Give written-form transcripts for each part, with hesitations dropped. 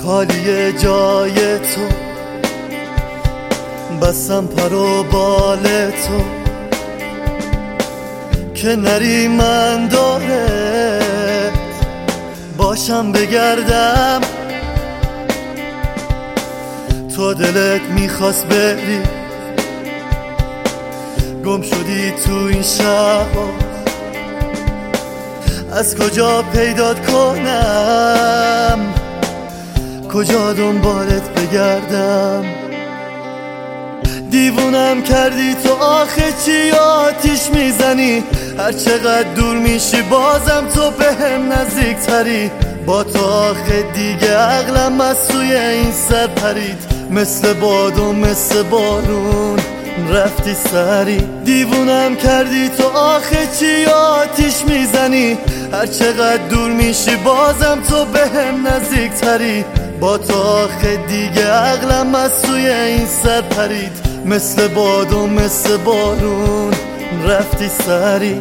خالی جای تو، بستم پر و بال تو که نری من داره باشم بگردم. تو دلت میخواست بری، گم شدی تو این شبا، از کجا پیدات کنم، کجا دنبالت بگردم. دیوونم کردی تو آخه چی آتیش میزنی، هر چقدر دور میشی بازم تو بهم نزدیک تری. با تو آخه دیگه عقلم از سوی این سر پرید، مثل باد و مثل بارون رفتی سری. دیوونم کردی تو آخه چی آتیش میزنی، هر چقدر دور میشی بازم تو بهم نزدیک تری. با تو آخه دیگه عقلم از سوی این سر پرید، مثل باد و مثل بارون رفتی سری.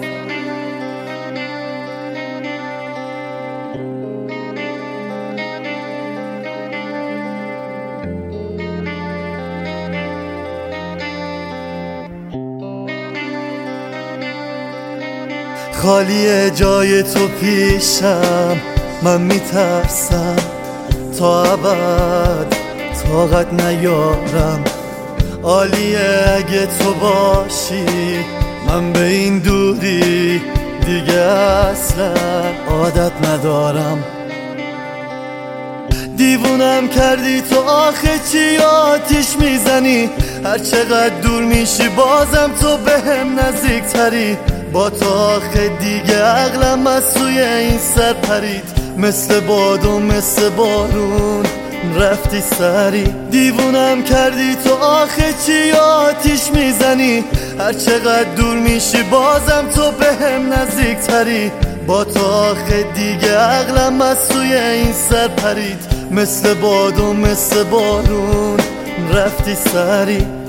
خالی جای تو پیشم، من میترسم تا ابد طاقت نیارم. عالیه اگه تو باشی، من به این دوری دیگه اصلا عادت ندارم. دیوونم کردی تو آخه چی آتیش میزنی، هر چقدر دور میشی بازم تو بهم نزدیک تری. با تو آخه دیگه عقلم از سوی این سر پرید، مثل باد و مثل بارون رفتی سری. دیوونم کردی تو آخه چی آتیش میزنی، هر چقدر دور میشی بازم تو بهم نزدیک تری. با تو آخه دیگه عقلم از سوی این سر پرید، مثل باد و مثل بارون رفتی سری.